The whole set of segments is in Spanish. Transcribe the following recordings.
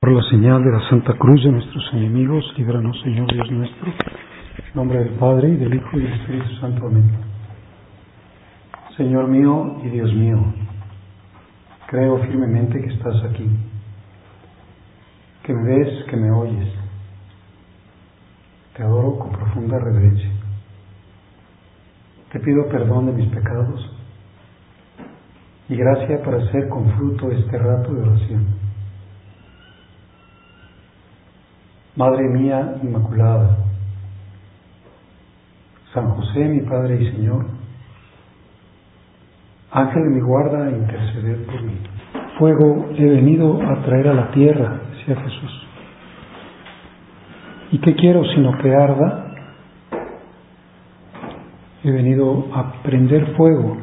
Por la señal de la Santa Cruz de nuestros enemigos, líbranos, Señor Dios nuestro. En nombre del Padre, y del Hijo, y del Espíritu Santo. Amén. Señor mío y Dios mío, creo firmemente que estás aquí, que me ves, que me oyes. Te adoro con profunda reverencia. Te pido perdón de mis pecados y gracia para hacer con fruto este rato de oración. Madre mía Inmaculada, San José, mi Padre y Señor, Ángel de mi guarda, interceded por mí. Fuego he venido a traer a la tierra, decía Jesús. ¿Y qué quiero sino que arda? He venido a prender fuego.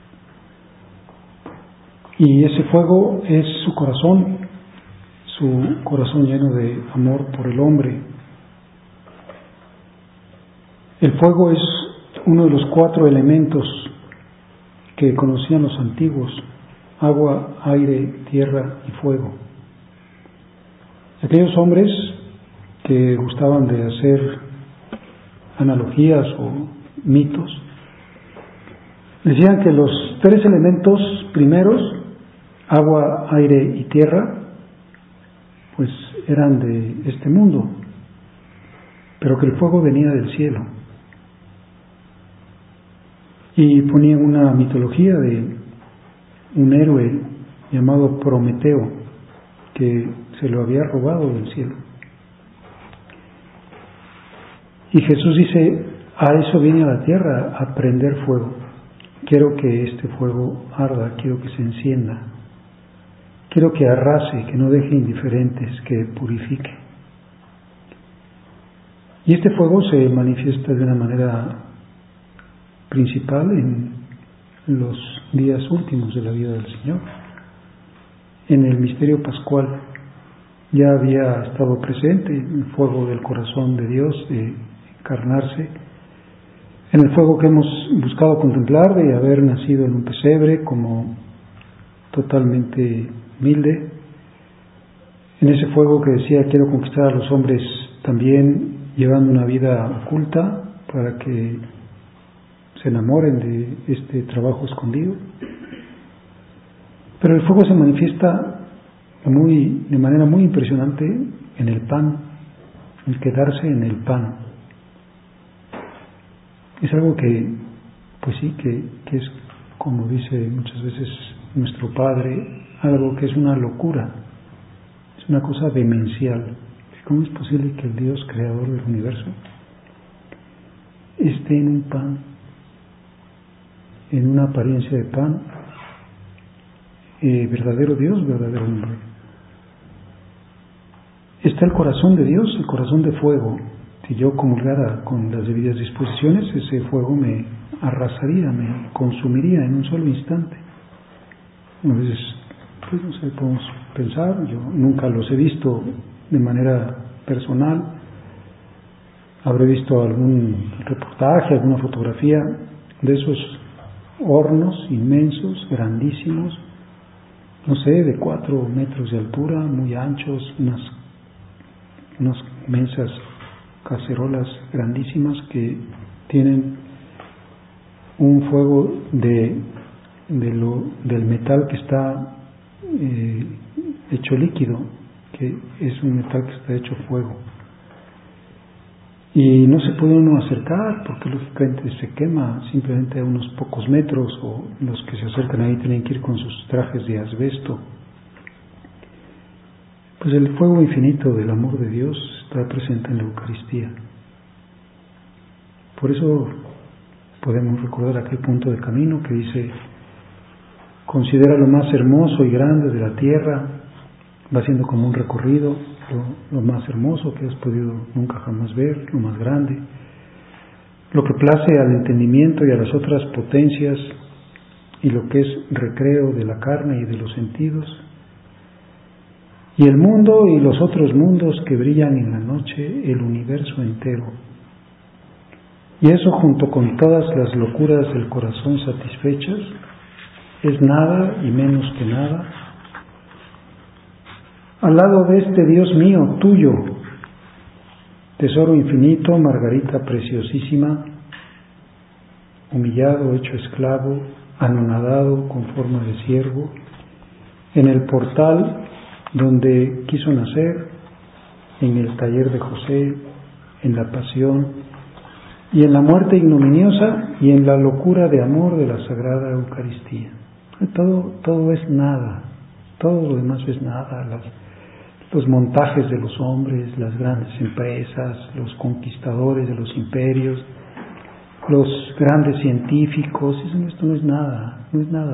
Y ese fuego es su corazón lleno de amor por el hombre. El fuego es uno de los 4 elementos que conocían los antiguos: agua, aire, tierra y fuego. Aquellos hombres que gustaban de hacer analogías o mitos decían que los 3 elementos primeros, agua, aire y tierra, pues eran de este mundo, pero que el fuego venía del cielo. Y ponían una mitología de un héroe llamado Prometeo, que se lo había robado del cielo. Y Jesús dice: a eso viene a la tierra, a prender fuego. Quiero que este fuego arda, quiero que se encienda. Quiero que arrase, que no deje indiferentes, que purifique. Y este fuego se manifiesta de una manera principal en los días últimos de la vida del Señor. En el misterio pascual ya había estado presente el fuego del corazón de Dios, de encarnarse, en el fuego que hemos buscado contemplar, de haber nacido en un pesebre como totalmente humilde, en ese fuego que decía: quiero conquistar a los hombres también llevando una vida oculta para que se enamoren de este trabajo escondido. Pero el fuego se manifiesta de manera muy impresionante en el pan, el quedarse en el pan. Es algo que, pues sí, que es, como dice muchas veces nuestro Padre, algo que es una locura, es una cosa demencial. ¿Cómo es posible que el Dios creador del universo esté en un pan, en una apariencia de pan, verdadero Dios, verdadero hombre? Está el corazón de Dios, el corazón de fuego. Si yo comulgara con las debidas disposiciones, ese fuego me arrasaría, me consumiría en un solo instante. A veces, pues no sé, podemos pensar, yo nunca los he visto de manera personal, habré visto algún reportaje, alguna fotografía de esos hornos inmensos, grandísimos, no sé, de 4 metros de altura, muy anchos, unas inmensas cacerolas grandísimas que tienen un fuego del metal que está hecho líquido, que es un metal que está hecho fuego. Y no se puede uno acercar porque lógicamente se quema simplemente a unos pocos metros, o los que se acercan ahí tienen que ir con sus trajes de asbesto. Pues el fuego infinito del amor de Dios está presente en la Eucaristía. Por eso podemos recordar aquel punto de camino que dice: considera lo más hermoso y grande de la tierra. Va siendo como un recorrido, lo más hermoso que has podido nunca jamás ver, lo más grande, lo que place al entendimiento y a las otras potencias, y lo que es recreo de la carne y de los sentidos, y el mundo y los otros mundos que brillan en la noche, el universo entero. Y eso, junto con todas las locuras del corazón satisfechas, es nada y menos que nada Al lado de este Dios mío, tuyo, tesoro infinito, margarita preciosísima, humillado, hecho esclavo, anonadado con forma de siervo, en el portal donde quiso nacer, en el taller de José, en la pasión y en la muerte ignominiosa y en la locura de amor de la Sagrada Eucaristía. Todo es nada, todo lo demás es nada. Los montajes de los hombres, las grandes empresas, los conquistadores de los imperios, los grandes científicos, esto no es nada,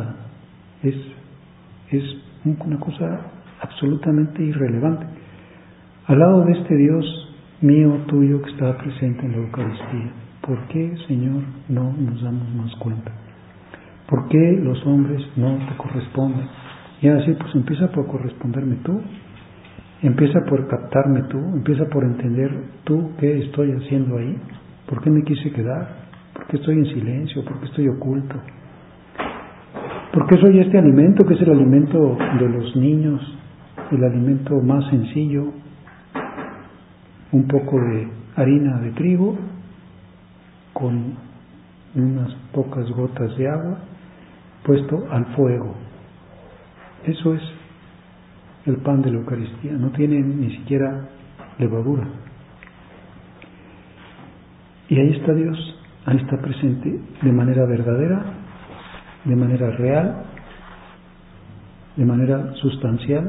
es una cosa absolutamente irrelevante al lado de este Dios mío, tuyo, que está presente en la Eucaristía. ¿Por qué, Señor, no nos damos más cuenta? ¿Por qué los hombres no te corresponden? Y así, pues empieza por corresponderme tú, empieza por captarme tú, empieza por entender tú qué estoy haciendo ahí, por qué me quise quedar, por qué estoy en silencio, por qué estoy oculto, por qué soy este alimento que es el alimento de los niños, el alimento más sencillo, un poco de harina de trigo con unas pocas gotas de agua puesto al fuego. Eso es el pan de la Eucaristía, no tiene ni siquiera levadura. Y ahí está Dios, ahí está presente de manera verdadera, de manera real, de manera sustancial,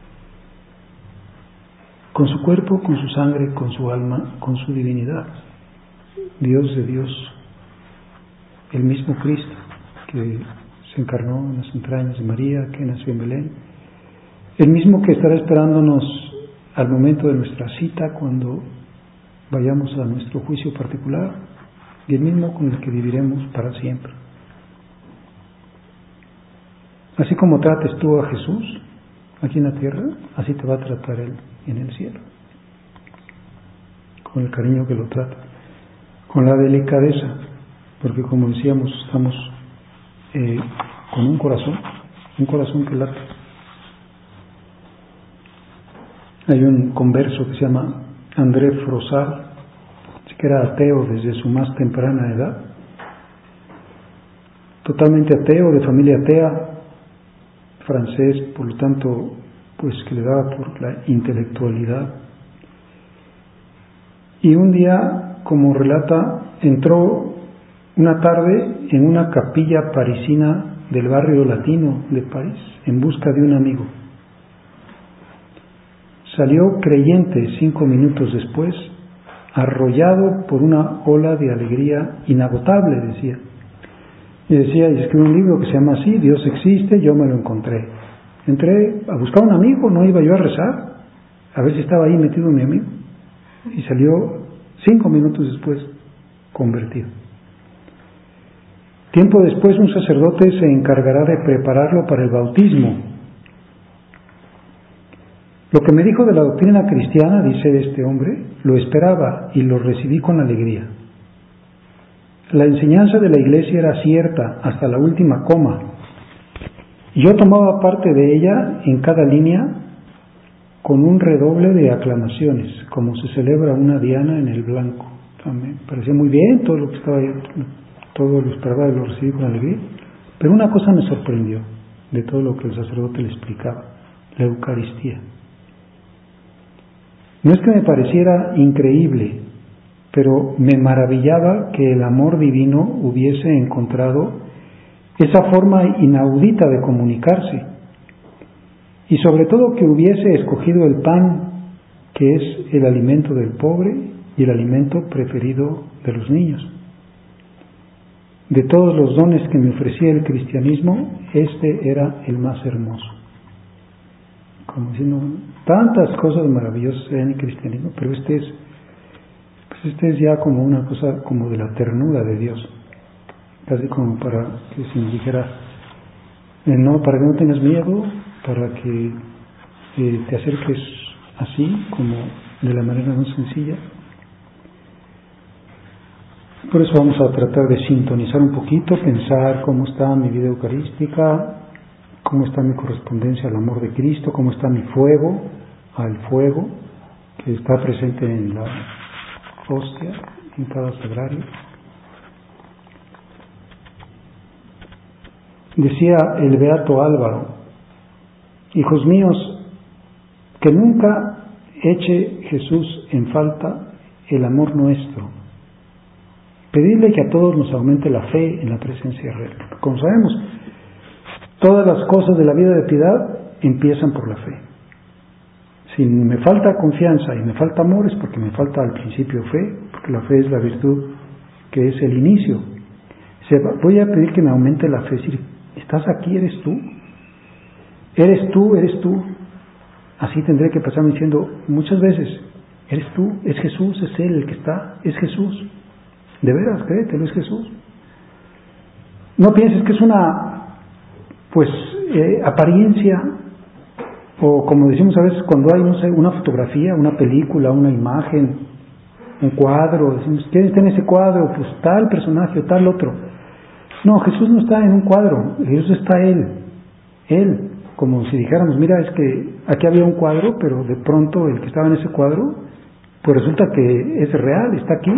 con su cuerpo, con su sangre, con su alma, con su divinidad. Dios de Dios, el mismo Cristo que se encarnó en las entrañas de María, que nació en Belén, el mismo que estará esperándonos al momento de nuestra cita cuando vayamos a nuestro juicio particular, y el mismo con el que viviremos para siempre. Así como trates tú a Jesús aquí en la tierra, así te va a tratar Él en el cielo, con el cariño que lo trata, con la delicadeza, porque como decíamos, estamos con un corazón que late. Hay un converso que se llama André Frossard, que era ateo desde su más temprana edad, totalmente ateo, de familia atea, francés, por lo tanto, pues que le daba por la intelectualidad. Y un día, como relata, entró una tarde en una capilla parisina del barrio latino de París en busca de un amigo. Salió creyente 5 minutos después, arrollado por una ola de alegría inagotable, decía. Y decía, y escribió un libro que se llama así, Dios existe, yo me lo encontré. Entré a buscar un amigo, no iba yo a rezar, a ver si estaba ahí metido mi amigo. Y salió 5 minutos después, convertido. Tiempo después un sacerdote se encargará de prepararlo para el bautismo. Lo que me dijo de la doctrina cristiana, dice este hombre, lo esperaba y lo recibí con alegría. La enseñanza de la Iglesia era cierta hasta la última coma. Y yo tomaba parte de ella en cada línea con un redoble de aclamaciones, como se celebra una diana en el blanco. Me parecía muy bien todo lo que estaba ahí, todo lo esperaba y lo recibí con alegría. Pero una cosa me sorprendió de todo lo que el sacerdote le explicaba, la Eucaristía. No es que me pareciera increíble, pero me maravillaba que el amor divino hubiese encontrado esa forma inaudita de comunicarse, y sobre todo que hubiese escogido el pan, que es el alimento del pobre y el alimento preferido de los niños. De todos los dones que me ofrecía el cristianismo, este era el más hermoso. Como diciendo, tantas cosas maravillosas hay en el cristianismo, pero este es ya como una cosa como de la ternura de Dios, casi como para que se nos dijera, no, para que no tengas miedo, para que te acerques así, como de la manera más sencilla. Por eso vamos a tratar de sintonizar un poquito, pensar cómo está mi vida eucarística, cómo está mi correspondencia al amor de Cristo, cómo está mi fuego al fuego que está presente en la hostia, en cada sagrario. Decía el beato Álvaro: hijos míos, que nunca eche Jesús en falta el amor nuestro. Pedirle que a todos nos aumente la fe en la presencia real. Como sabemos, todas las cosas de la vida de piedad empiezan por la fe. Si me falta confianza y me falta amor, es porque me falta al principio fe, porque la fe es la virtud que es el inicio. Voy a pedir que me aumente la fe, es decir, ¿estás aquí? ¿Eres tú? ¿Eres tú? ¿Eres tú? Así tendré que pasarme diciendo muchas veces: ¿eres tú? ¿Es Jesús? ¿Es Él el que está? ¿Es Jesús? De veras, créetelo, es Jesús. No pienses que es una apariencia, o como decimos a veces cuando hay, no sé, una fotografía, una película, una imagen, un cuadro, decimos: ¿quién está en ese cuadro? Pues tal personaje o tal otro. No, Jesús no está en un cuadro, Jesús está Él, como si dijéramos: mira, es que aquí había un cuadro, pero de pronto el que estaba en ese cuadro, pues resulta que es real, está aquí.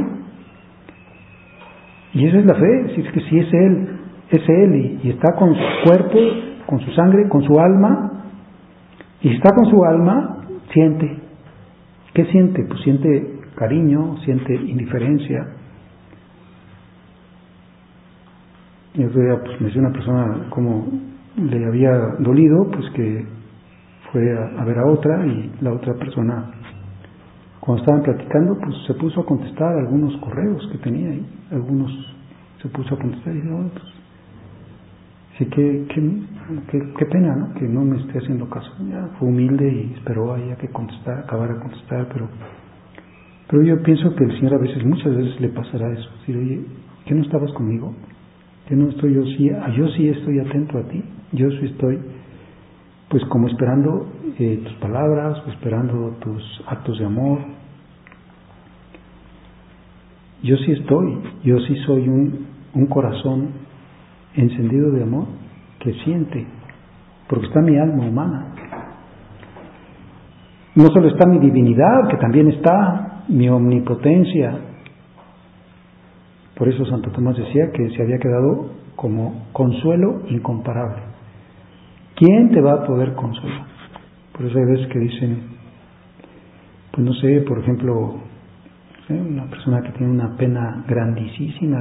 Y esa es la fe, es decir, que si es Él y está con su cuerpo, con su sangre, con su alma, y si está con su alma, siente. ¿Qué siente? Pues siente cariño, siente indiferencia. Y otro día pues me decía una persona cómo le había dolido, pues que fue a ver a otra, y la otra persona, cuando estaban platicando, pues se puso a contestar algunos correos que tenía ahí, se puso a contestar y dijo: oh, pues sí, qué pena, ¿no? Que no me esté haciendo caso. Ya fue humilde y esperó ahí a que acabara de contestar, pero yo pienso que el Señor muchas veces le pasará eso, decir: oye, ¿qué no estabas conmigo? ¿Qué no estoy yo sí estoy atento a ti? Yo sí estoy, pues, como esperando tus palabras, esperando tus actos de amor. Yo sí soy un corazón encendido de amor que siente, porque está mi alma humana. No solo está mi divinidad, que también está mi omnipotencia. Por eso Santo Tomás decía que se había quedado como consuelo incomparable. ¿Quién te va a poder consolar? Por eso hay veces que dicen, pues no sé, por ejemplo, una persona que tiene una pena grandísima.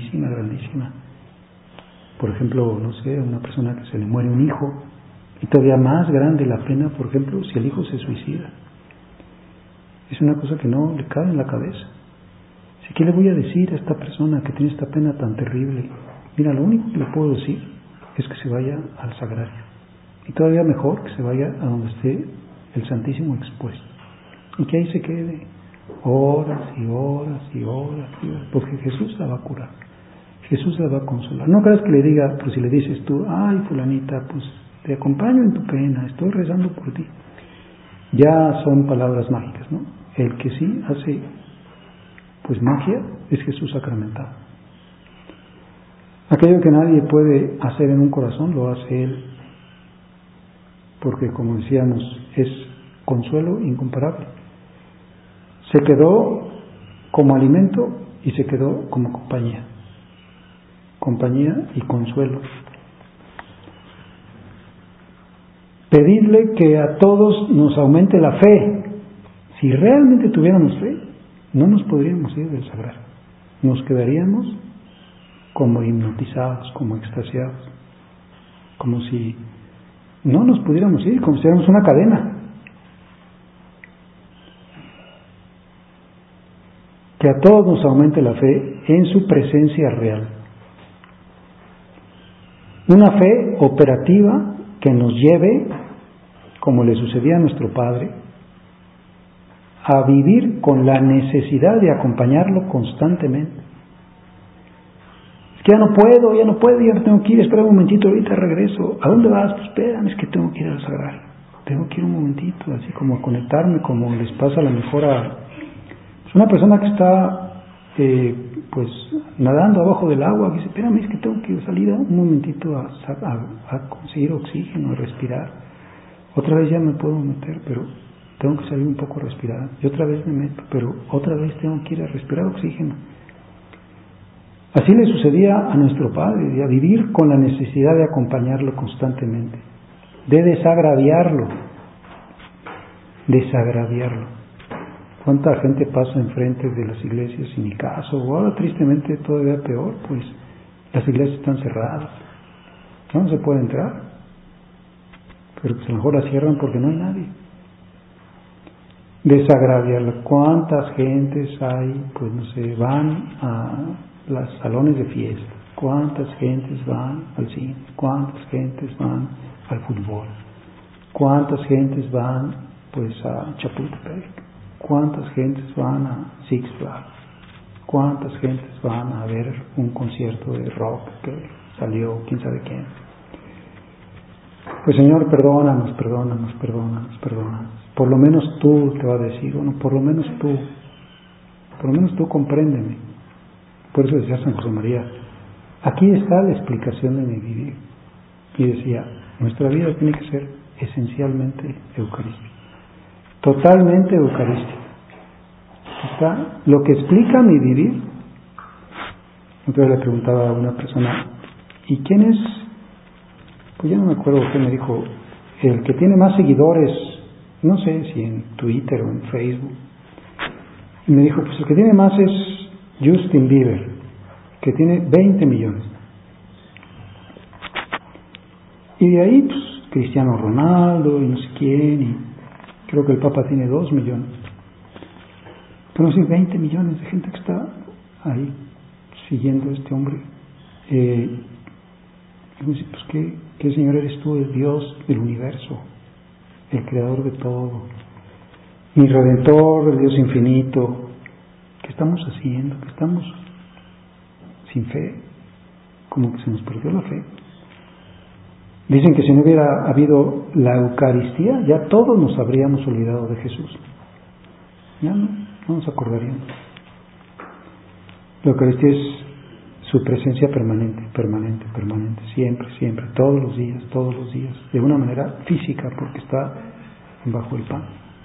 Por ejemplo, no sé, una persona que se le muere un hijo, y todavía más grande la pena, por ejemplo, si el hijo se suicida. Es una cosa que no le cabe en la cabeza. Así que le voy a decir a esta persona que tiene esta pena tan terrible: mira, lo único que le puedo decir es que se vaya al sagrario, y todavía mejor que se vaya a donde esté el Santísimo expuesto, y que ahí se quede horas y horas, porque Jesús la va a curar, Jesús la va a consolar. No creas que le diga, pues si le dices tú: ay, fulanita, pues te acompaño en tu pena, estoy rezando por ti, ya son palabras mágicas, ¿no? El que sí hace pues magia es Jesús sacramentado. Aquello que nadie puede hacer en un corazón lo hace Él, porque, como decíamos, es consuelo incomparable. Se quedó como alimento y se quedó como compañía y consuelo. Pedirle que a todos nos aumente la fe. Si realmente tuviéramos fe, no nos podríamos ir del sagrario, nos quedaríamos como hipnotizados, como extasiados, como si no nos pudiéramos ir, como si fuéramos una cadena. Que a todos nos aumente la fe en su presencia real. Una fe operativa que nos lleve, como le sucedía a nuestro Padre, a vivir con la necesidad de acompañarlo constantemente. Es que ya no puedo, ya tengo que ir, espera un momentito, ahorita regreso. ¿A dónde vas? Pues espérame, es que tengo que ir al sagrario. Tengo que ir un momentito, así como a conectarme, como les pasa a lo mejor a una persona que está pues nadando abajo del agua, dice, espérame, es que tengo que salir un momentito a conseguir oxígeno, a respirar. Otra vez ya me puedo meter, pero tengo que salir un poco a respirar. Y otra vez me meto, pero otra vez tengo que ir a respirar oxígeno. Así le sucedía a nuestro Padre, a vivir con la necesidad de acompañarlo constantemente, de desagraviarlo. ¿Cuánta gente pasa enfrente de las iglesias sin ni caso? O ahora tristemente todavía peor, pues las iglesias están cerradas, no se puede entrar, pero pues a lo mejor las cierran porque no hay nadie. Desagraviarlo. ¿Cuántas gentes hay? Pues no sé, van a los salones de fiesta, cuántas gentes van al cine, cuántas gentes van al fútbol, cuántas gentes van pues a Chapultepec, cuántas gentes van a Six Flags, cuántas gentes van a ver un concierto de rock que salió quién sabe quién. Pues Señor, perdónanos. Por lo menos tú, te va a decir, bueno, por lo menos tú compréndeme. Por eso decía San José María, aquí está la explicación de mi vivir. Y decía, nuestra vida tiene que ser esencialmente eucarística, totalmente eucarística. Está lo que explica mi vivir. Entonces le preguntaba a una persona, ¿y quién es? Pues ya no me acuerdo qué me dijo, el que tiene más seguidores, no sé si en Twitter o en Facebook. Y me dijo, pues el que tiene más es Justin Bieber, que tiene 20 millones. Y de ahí, pues, Cristiano Ronaldo y no sé quién, y creo que el Papa tiene 2 millones. Pero sí, 20 millones de gente que está ahí siguiendo a este hombre. Pues, ¿qué Señor eres tú, el Dios del universo, el creador de todo, mi Redentor, el Dios infinito? ¿Qué estamos haciendo? ¿Qué estamos sin fe? Como que se nos perdió la fe. Dicen que si no hubiera habido la Eucaristía, ya todos nos habríamos olvidado de Jesús. Ya no nos acordaríamos. La Eucaristía es su presencia permanente, siempre, todos los días, de una manera física, porque está bajo el pan.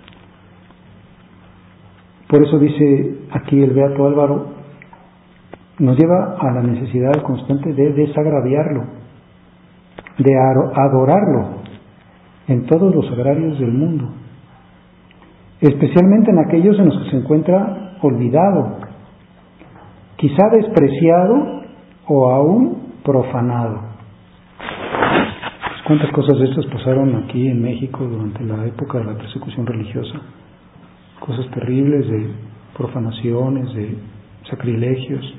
Por eso dice aquí el Beato Álvaro, nos lleva a la necesidad constante de desagraviarlo, de adorarlo en todos los sagrarios del mundo, especialmente en aquellos en los que se encuentra olvidado, quizá despreciado o aún profanado. Pues cuántas cosas de estas pasaron aquí en México durante la época de la persecución religiosa, cosas terribles de profanaciones, de sacrilegios.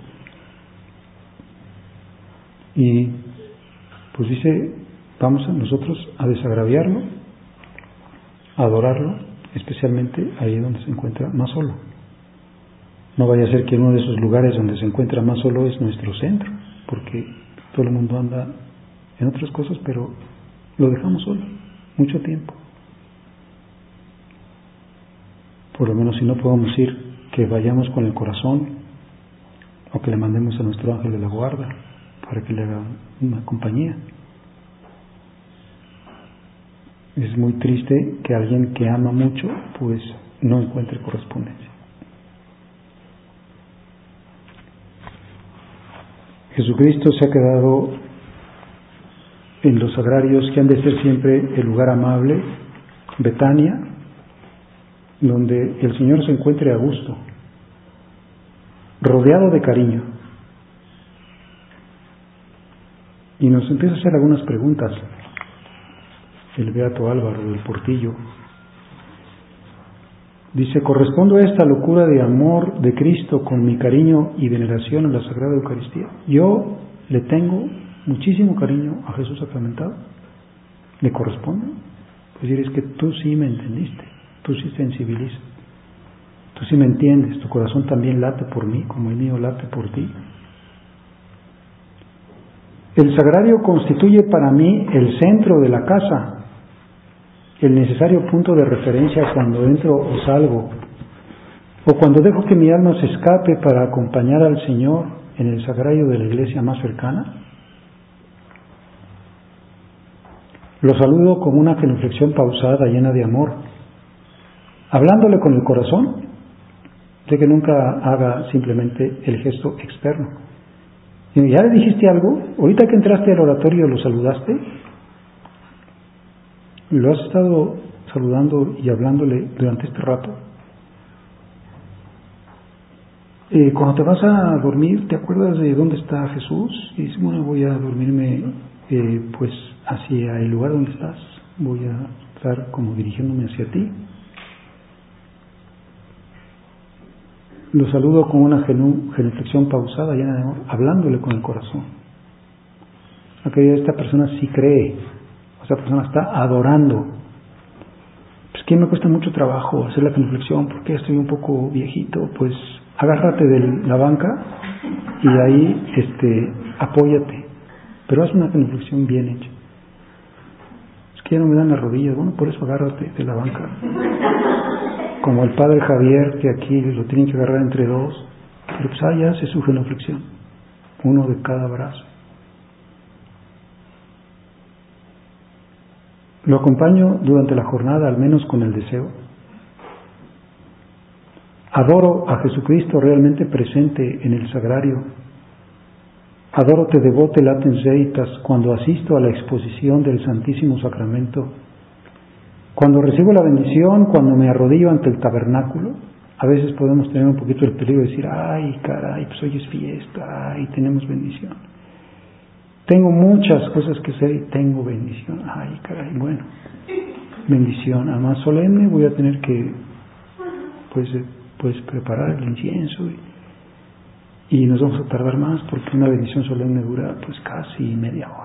Y pues dice, vamos a nosotros a desagraviarlo, a adorarlo, especialmente ahí donde se encuentra más solo. No vaya a ser que en uno de esos lugares donde se encuentra más solo es nuestro centro, porque todo el mundo anda en otras cosas, pero lo dejamos solo mucho tiempo. Por lo menos si no podemos ir, que vayamos con el corazón, o que le mandemos a nuestro ángel de la guarda para que le haga una compañía. Es muy triste que alguien que ama mucho pues no encuentre correspondencia. Jesucristo se ha quedado en los sagrarios que han de ser siempre el lugar amable, Betania, donde el Señor se encuentre a gusto, rodeado de cariño. Y nos empieza a hacer algunas preguntas el Beato Álvaro del Portillo. Dice, ¿correspondo a esta locura de amor de Cristo con mi cariño y veneración a la Sagrada Eucaristía? Yo le tengo muchísimo cariño a Jesús sacramentado. ¿Le corresponde? Pues decir, es que tú sí me entendiste, tú sí sensibilizas, tú sí me entiendes, tu corazón también late por mí como el mío late por ti. El sagrario constituye para mí el centro de la casa, el necesario punto de referencia cuando entro o salgo. O cuando dejo que mi alma se escape para acompañar al Señor en el sagrario de la iglesia más cercana, lo saludo con una genuflexión pausada, llena de amor, hablándole con el corazón, de que nunca haga simplemente el gesto externo. ¿Ya le dijiste algo? Ahorita que entraste al oratorio, ¿lo saludaste? ¿Lo has estado saludando y hablándole durante este rato? Cuando te vas a dormir, ¿te acuerdas de dónde está Jesús? Y dices, bueno, voy a dormirme pues hacia el lugar donde estás, voy a estar como dirigiéndome hacia ti. Lo saludo con una genuflexión pausada, llena de amor, hablándole con el corazón. Esta persona sí cree, esta persona está adorando. Pues que me cuesta mucho trabajo hacer la genuflexión porque estoy un poco viejito, pues agárrate de la banca y ahí apóyate, pero haz una genuflexión bien hecha. Es que ya no me dan las rodillas, bueno, por eso agárrate de la banca. Como el padre Javier, que aquí lo tienen que agarrar entre dos, pero pues ahí hace su genuflexión, uno de cada brazo. Lo acompaño durante la jornada, al menos con el deseo. Adoro a Jesucristo realmente presente en el sagrario. Adoro te devote latens deitas cuando asisto a la exposición del Santísimo Sacramento. Cuando recibo la bendición, cuando me arrodillo ante el tabernáculo, a veces podemos tener un poquito el peligro de decir, ay, caray, pues hoy es fiesta, ay, tenemos bendición. Tengo muchas cosas que hacer y tengo bendición. Ay, caray, bueno, bendición. Además solemne voy a tener que, pues preparar el incienso y nos vamos a tardar más porque una bendición solemne dura pues casi media hora.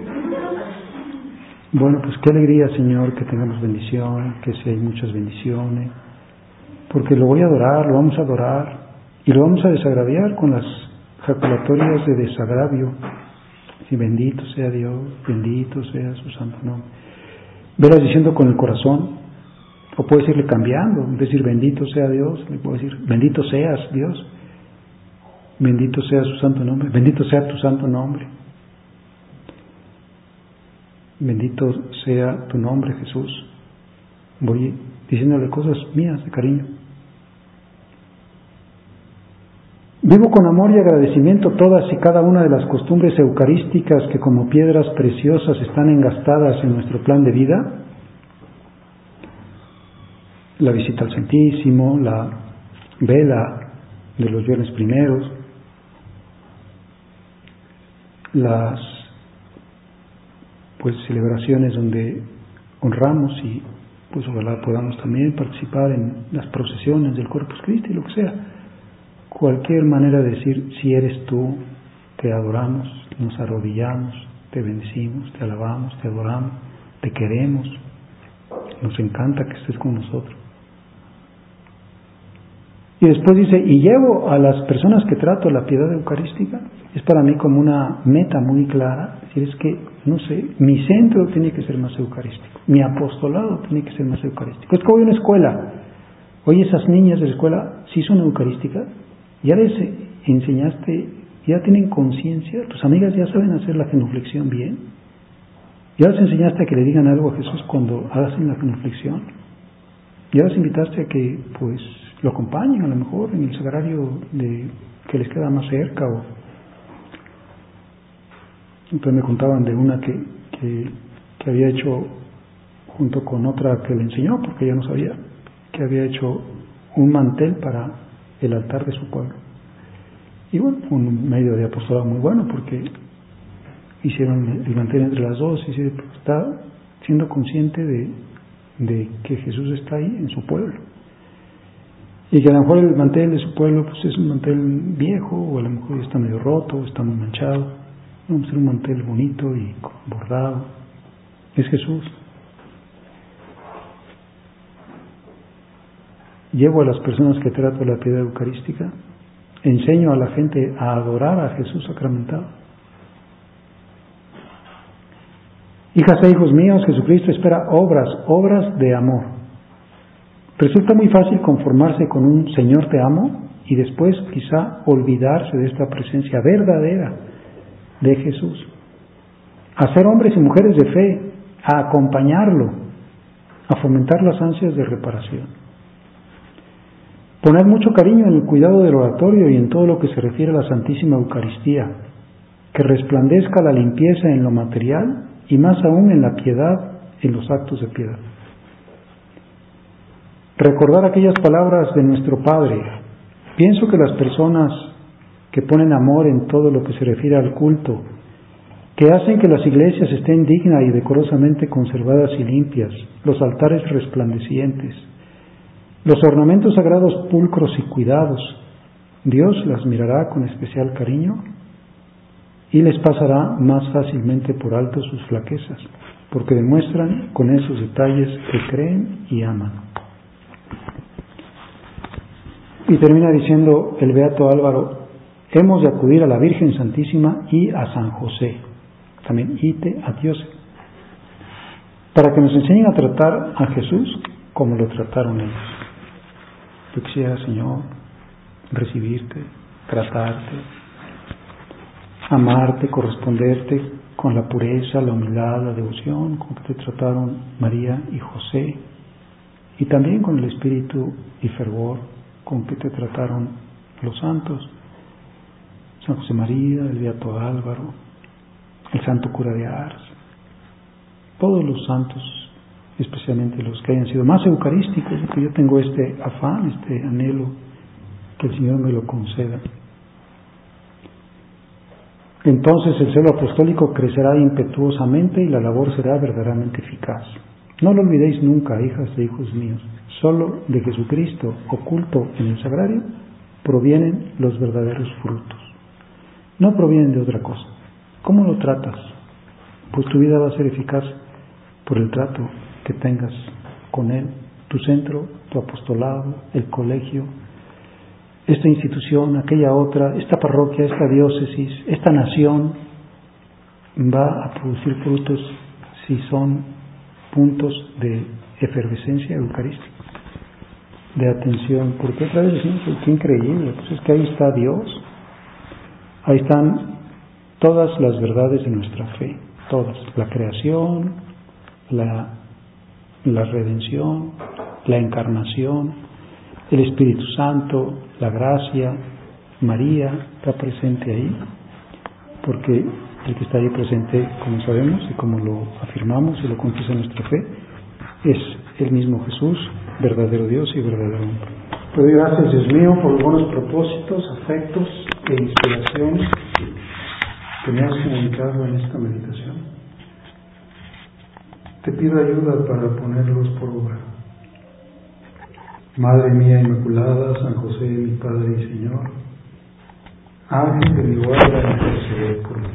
Bueno, pues qué alegría, Señor, que tengamos bendición, que si hay muchas bendiciones, porque lo voy a adorar, lo vamos a adorar y lo vamos a desagraviar con las jaculatorias de desagravio. Y bendito sea Dios, bendito sea su santo nombre. Velas diciendo con el corazón, o puedes irle cambiando, en vez de decir bendito sea Dios, le puedo decir bendito seas Dios, bendito sea su santo nombre, bendito sea tu santo nombre. Bendito sea tu nombre, Jesús. Voy diciéndole cosas mías de cariño. Vivo con amor y agradecimiento todas y cada una de las costumbres eucarísticas que como piedras preciosas están engastadas en nuestro plan de vida. La visita al Santísimo, la vela de los viernes primeros, las celebraciones donde honramos y pues ojalá podamos también participar en las procesiones del Corpus Christi, lo que sea. Cualquier manera de decir, si eres tú, te adoramos, nos arrodillamos, te bendecimos, te alabamos, te adoramos, te queremos, nos encanta que estés con nosotros. Y después dice, y llevo a las personas que trato la piedad eucarística, es para mí como una meta muy clara, es decir, es que, no sé, mi centro tiene que ser más eucarístico, mi apostolado tiene que ser más eucarístico. Es que voy a una escuela, oye, esas niñas de la escuela, ¿sí son eucarísticas? ¿Ya les enseñaste, ya tienen conciencia? ¿Tus amigas ya saben hacer la genuflexión bien? ¿Ya les enseñaste a que le digan algo a Jesús cuando hacen la genuflexión? ¿Ya les invitaste a que, pues, lo acompañen a lo mejor en el sagrario que les queda más cerca? Entonces me contaban de una que había hecho junto con otra que le enseñó, porque ella no sabía, que había hecho un mantel para el altar de su pueblo. Y bueno, un medio de apostolado muy bueno, porque hicieron el mantel entre las dos y está siendo consciente de que Jesús está ahí en su pueblo. Y que a lo mejor el mantel de su pueblo pues es un mantel viejo, o a lo mejor está medio roto, o está muy manchado. Vamos a hacer un mantel bonito y bordado. Es Jesús. Llevo a las personas que trato la piedad eucarística, enseño a la gente a adorar a Jesús sacramentado. Hijas e hijos míos, Jesucristo espera obras de amor. Resulta muy fácil conformarse con un Señor te amo y después quizá olvidarse de esta presencia verdadera de Jesús. A ser hombres y mujeres de fe, a acompañarlo, a fomentar las ansias de reparación. Poner mucho cariño en el cuidado del oratorio y en todo lo que se refiere a la Santísima Eucaristía, que resplandezca la limpieza en lo material y más aún en la piedad, en los actos de piedad. Recordar aquellas palabras de nuestro Padre. Pienso que las personas que ponen amor en todo lo que se refiere al culto, que hacen que las iglesias estén dignas y decorosamente conservadas y limpias, los altares resplandecientes, los ornamentos sagrados pulcros y cuidados, Dios las mirará con especial cariño y les pasará más fácilmente por alto sus flaquezas, porque demuestran con esos detalles que creen y aman. Y termina diciendo el Beato Álvaro, hemos de acudir a la Virgen Santísima y a San José, también ite a Dios, para que nos enseñen a tratar a Jesús como lo trataron ellos. Yo quisiera, Señor, recibirte, tratarte, amarte, corresponderte con la pureza, la humildad, la devoción con que te trataron María y José, y también con el espíritu y fervor con que te trataron los santos, San José María, el Beato Álvaro, el Santo Cura de Ars, todos los santos, especialmente los que hayan sido más eucarísticos, porque yo tengo este afán, este anhelo, que el Señor me lo conceda. Entonces el celo apostólico crecerá impetuosamente y la labor será verdaderamente eficaz. No lo olvidéis nunca, hijas e hijos míos, solo de Jesucristo oculto en el sagrario provienen los verdaderos frutos. No provienen de otra cosa. ¿Cómo lo tratas? Pues tu vida va a ser eficaz por el trato que tengas con Él, tu centro, tu apostolado, el colegio, esta institución, aquella otra, esta parroquia, esta diócesis, esta nación va a producir frutos si son puntos de efervescencia eucarística, de atención, porque otra vez decimos, qué increíble, pues es que ahí está Dios, ahí están todas las verdades de nuestra fe, todas, la creación, la redención, la encarnación, el Espíritu Santo, la gracia, María está presente ahí, porque el que está ahí presente, como sabemos y como lo afirmamos y lo confiesa nuestra fe, es el mismo Jesús, verdadero Dios y verdadero hombre. Te doy gracias, Dios mío, por los buenos propósitos, afectos e inspiraciones que me has comunicado en esta meditación. Te pido ayuda para ponerlos por obra. Madre mía Inmaculada, San José, mi Padre y Señor, ángel de mi guarda, interceded por mí.